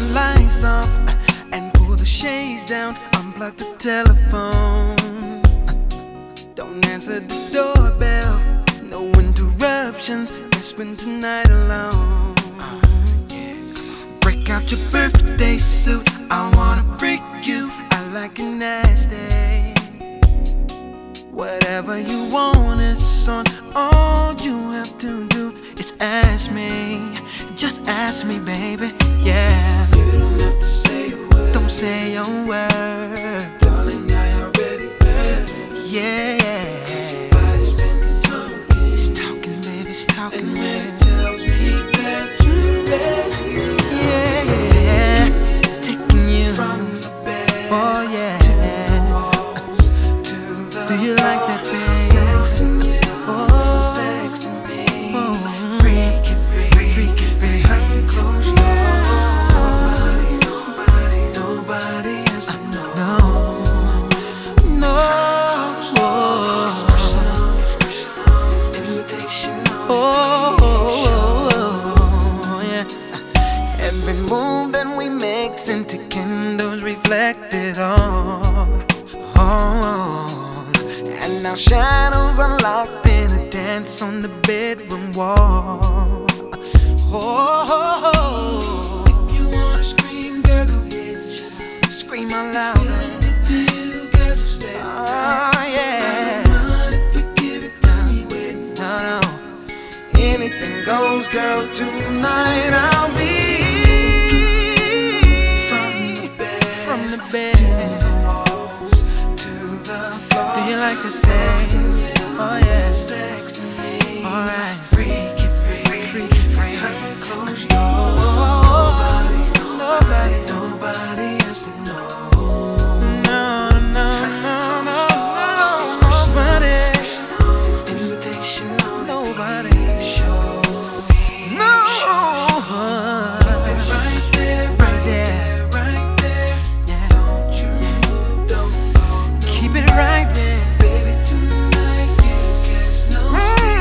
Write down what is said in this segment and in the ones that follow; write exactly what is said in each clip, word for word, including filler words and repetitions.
lights off and pull the shades down. Unplug the telephone. Don't answer the doorbell. No interruptions. Can't spend tonight alone. Uh, yeah. Break out your birthday suit. I wanna break you. I like a nasty. Whatever you want is on. All you have to do is ask me. Just ask me, baby. Yeah. You don't have to say a word. Don't say a word. Darling, I already heard. Yeah. Everybody's been talking. It's talking, baby. It's talking, and baby. it tells me that you're ready. Yeah, yeah. Taking you From the bed oh yeah. to the walls to the Do you like that, baby? Sexing you, Oh, sexing me, oh. freaky, freaky, Freaky, freaky. behind closed doors. Nobody, nobody, nobody has to know. No, no. Invitation Oh, oh, oh, yeah. Every move that we make sent to candles reflected on. Oh, and our shadows unlocked in a dance on the bedroom wall. Oh, if you wanna scream, girl, go get ya. scream out loud. Feeling it to you, girl, so stay. Oh, yeah. I don't mind if you give it to me with No, no. Anything goes, girl. Tonight I'll be from the bed, from the to bed. the walls, to the floor. Do you like to say? Sexing you, Oh yeah. sexing me, Alright. freaky, freaky, Freaky, freaky. behind closed doors. Oh, Nobody, nobody. nobody has to know. No, no, no, no, no. Nobody. Invitation on Nobody. the show. No. Right there, Right there. right there. Yeah. Don't you move, don't go. Keep it right there. Baby, tonight you get no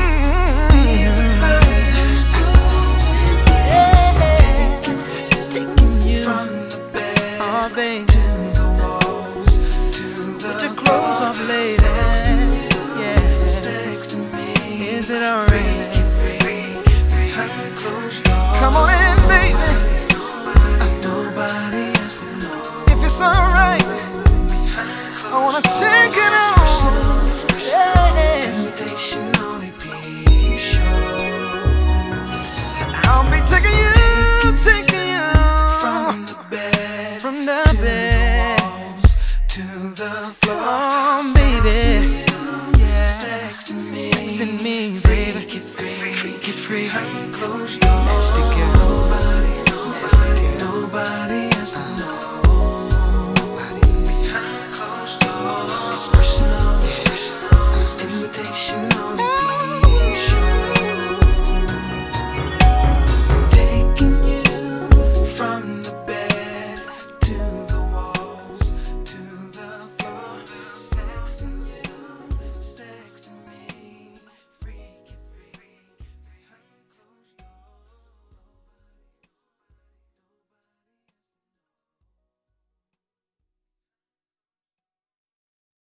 Taking you, from the bed oh baby. to the walls, to the Put your clothes off, lady. Sexing you, Yeah. sexing me. Is it alright? Behind closed doors. Come on in, baby. Nobody has to know. If it's alright, I wanna take it on. Yeah. Invitation on a peep show. I'll be taking you, taking you From the bed, from the bed. walls to the floor. Oh, baby. Yeah. Sexing me, Sexing me, baby. freaky, freaky, Freaky, freaky. behind closed doors. Stick it